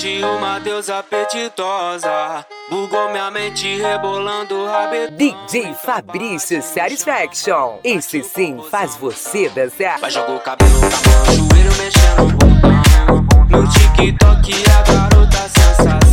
hoje uma deusa apetitosa. Bugou minha mente rebolando o rabetão. DJ Fabrício Satisfaction. Esse sim faz você dançar. Vai jogar o cabelo na mão, joelho mexendo no botão. No TikTok a garota sensação.